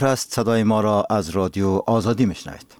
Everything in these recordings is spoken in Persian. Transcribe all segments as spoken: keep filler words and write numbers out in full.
است صدای ما را از رادیو آزادی میشنوید.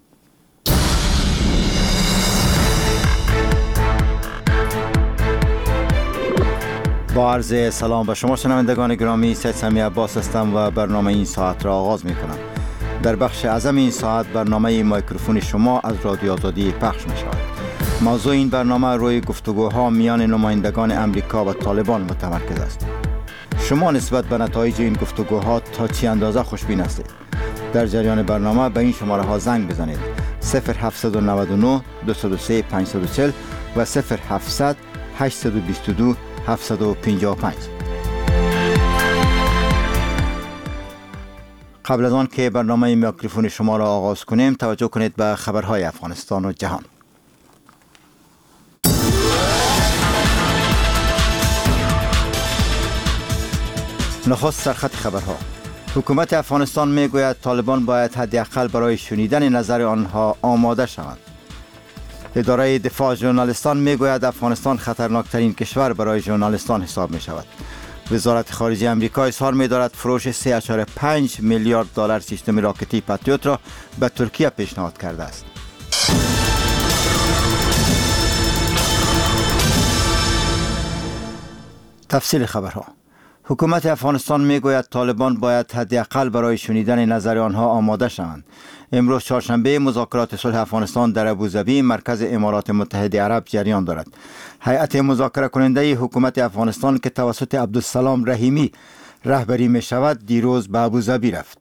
با عرض سلام به شما شنوندگان گرامی، سید سمی عباس هستم و برنامه این ساعت را آغاز می کنم. در بخش اعظم این ساعت برنامه میکروفون شما از رادیو آزادی پخش می شود. موضوع این برنامه روی گفتگوها میان نمایندگان امریکا و طالبان متمرکز است. شما نسبت به نتایج این گفتگوها تا چه اندازه خوشبین هستید؟ در جریان برنامه به این شماره ها زنگ بزنید: صفر هفت نه نه دو صفر سه پنج چهار صفر و صفر هفتصد هشتصد و بیست و دو هفتصد و پنجاه و پنج. قبل از آن که برنامه میکروفون شما را آغاز کنیم، توجه کنید به خبرهای افغانستان و جهان. نخست سرخط خبرها. حکومت افغانستان میگوید طالبان باید حداقل برای شنیدن نظر آنها آماده شوند. اداره دفاع ژورنالیستان میگوید افغانستان خطرناکترین کشور برای ژورنالیستان حساب می شود. وزارت خارجه آمریکا اظهار می دارد فروش سه و پنج میلیارد دلار سیستم راکتی پاتریوت را به ترکیه پیشنهاد کرده است. تفصیل خبرها. حکومت افغانستان میگوید طالبان باید حداقل برای شنیدن نظر آنها آماده شوند. امروز چهارشنبه مذاکرات صلح افغانستان در ابوظبی مرکز امارات متحده عرب جریان دارد. هیئت مذاکره کننده حکومت افغانستان که توسط عبدالسلام رحیمی رهبری می شود دیروز به ابوظبی رفت.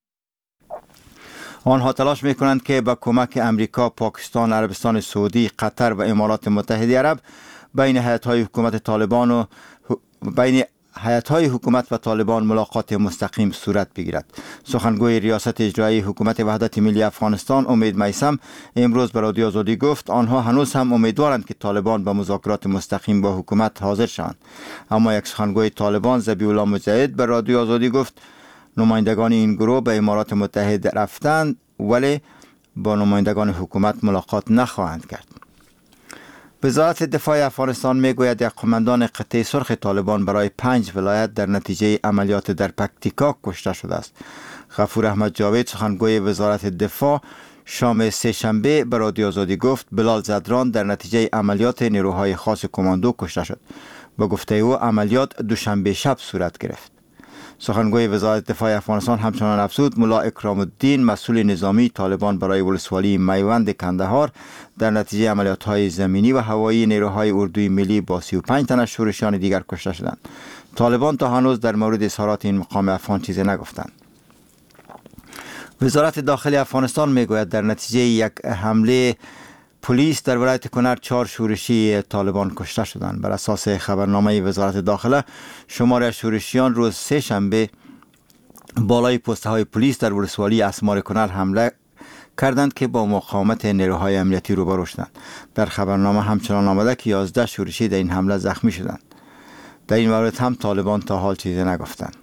آنها تلاش می کنند که با کمک امریکا، پاکستان، عربستان سعودی، قطر و امارات متحده عرب بین هیئت‌های حکومت طالبان و بین هیئت‌های حکومت و طالبان ملاقات مستقیم صورت بگیرد. سخنگوی ریاست اجرایی حکومت وحدت ملی افغانستان امید میثم امروز به رادیو آزادی گفت آنها هنوز هم امیدوارند که طالبان به مذاکرات مستقیم با حکومت حاضر شوند. اما یک سخنگوی طالبان ذبیح الله مجاهد به رادیو آزادی گفت نمایندگان این گروه به امارات متحده رفتند ولی با نمایندگان حکومت ملاقات نخواهند کرد. وزارت دفاع افغانستان میگوید یک قماندان قطعه سرخ طالبان برای پنج ولایت در نتیجه عملیات در پکتیکا کشته شده است. غفور احمد جاوید سخنگوی وزارت دفاع شام سه شنبه به رادیو آزادی گفت بلال زدران در نتیجه عملیات نیروهای خاص کماندو کشته شد. با گفته او عملیات دوشنبه شب صورت گرفت. سخنگوی وزارت دفاع افغانستان همچنان افزود ملا اکرام الدین مسئول نظامی طالبان برای ولسوالی میوند کندهار در نتیجه عملیات‌های زمینی و هوایی نیروهای اردوی ملی با سی و پنج تن از شورشیان دیگر کشته شدند. طالبان تا هنوز در مورد اظهارات این مقام افغان چیزی نگفتند. وزارت داخلی افغانستان میگوید در نتیجه یک حمله پلیس در ولایت کنر چهار شورشی طالبان کشته شدند. بر اساس خبرنامه وزارت داخله شمار شورشیان روز سه شنبه بالای پسته های پلیس در ولسوالی اسمار کنر حمله کردند که با مقاومت نیروهای امنیتی روبرو شدند. در خبرنامه همچنان آمده که یازده شورشی در این حمله زخمی شدند. در این مورد هم طالبان تا حال چیزی نگفتند.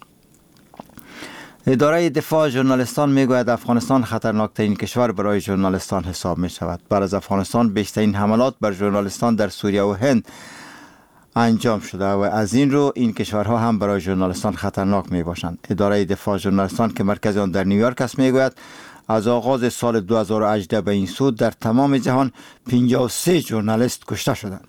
اداره دفاع ژورنالیستان میگوید افغانستان خطرناکترین کشور برای ژورنالیستان حساب می شود. بعد از افغانستان بیشترین حملات بر ژورنالیستان در سوریه و هند انجام شده و از این رو این کشورها هم برای ژورنالیستان خطرناک می باشند. اداره دفاع ژورنالیستان که مرکز آن در نیویورک است میگوید از آغاز سال دو هزار و هجده به این سو در تمام جهان پنجاه و سه ژورنالیست کشته شدند.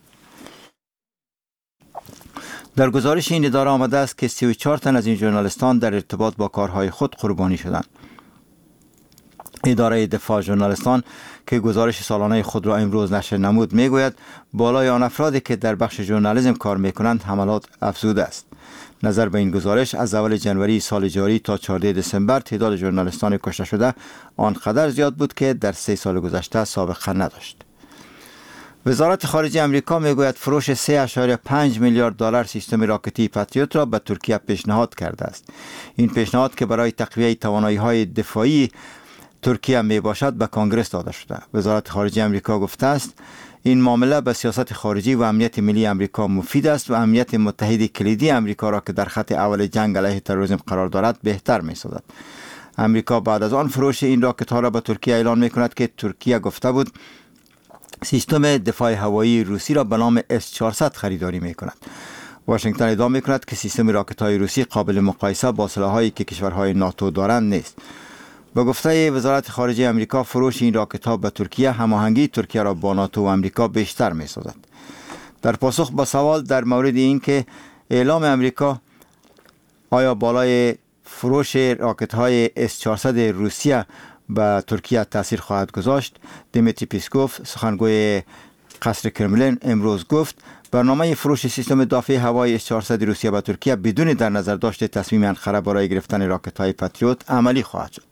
در گزارش این اداره آمده است که سی و چهار تن از این ژورنالیستان در ارتباط با کارهای خود قربانی شدند. اداره دفاع ژورنالیستان که گزارش سالانه خود را امروز نشر نمود میگوید بالای آن افرادی که در بخش ژورنالیسم کار میکنند حملات افزوده است. نظر به این گزارش از اول جنوری سال جاری تا چهاردهم دسامبر تعداد ژورنالیستان کشته شده آنقدر زیاد بود که در سه سال گذشته سابقه نداشت. وزارت خارجه آمریکا میگوید فروش سه و پنج میلیارد دلار سیستم راکتی پاتریوت را به ترکیه پیشنهاد کرده است. این پیشنهاد که برای تقویت توانایی‌های دفاعی ترکیه می باشد به کنگره داده شده. وزارت خارجه آمریکا گفته است این معامله به سیاست خارجی و امنیت ملی آمریکا مفید است و امنیت متحد کلیدی آمریکا را که در خط اول جنگ علیه تروریسم قرار دارد بهتر می سازد. آمریکا بعد از آن فروش این راکت ها را به ترکیه اعلان می کند که ترکیه گفته بود سیستم دفاع هوایی روسی را به نام اس چهارصد خریداری می کند. واشنگتن ادعا می‌کند که سیستم راکت‌های روسی قابل مقایسه با سلاح‌هایی که کشورهای ناتو دارند نیست. به گفته وزارت خارجه آمریکا، فروش این راکت‌ها به ترکیه هماهنگی ترکیه را با ناتو و آمریکا بیشتر می‌سازد. در پاسخ به سوال در مورد اینکه اعلام آمریکا آیا بالای فروش راکت‌های اس چهارصد روسیه به ترکیه تاثیر خواهد گذاشت، دیمیتری پیسکوف سخنگوی قصر کرملین امروز گفت برنامه فروش سیستم دفاعی هوایی اس چهارصد روسیه به ترکیه بدون در نظر داشت تصمیم انقره برای گرفتن راکت‌های پاتریوت عملی خواهد شد.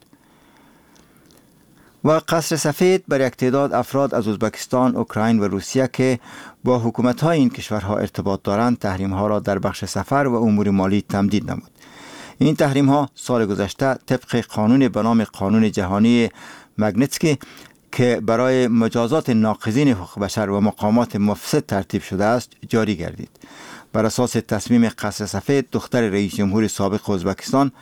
و قصر سفید بر یک تعداد افراد از ازبکستان، اوکراین و روسیه که با حکومت‌های این کشورها ارتباط دارند تحریم‌ها را در بخش سفر و امور مالی تمدید نمود. این تحریم‌ها سال گذشته طبق قانون به نام قانون جهانی ماگنیتسکی که برای مجازات ناقضین حقوق بشر و مقامات مفسد ترتیب شده است جاری گردید. بر اساس تصمیم قصر سفید، دختر رئیس جمهور سابق ازبکستان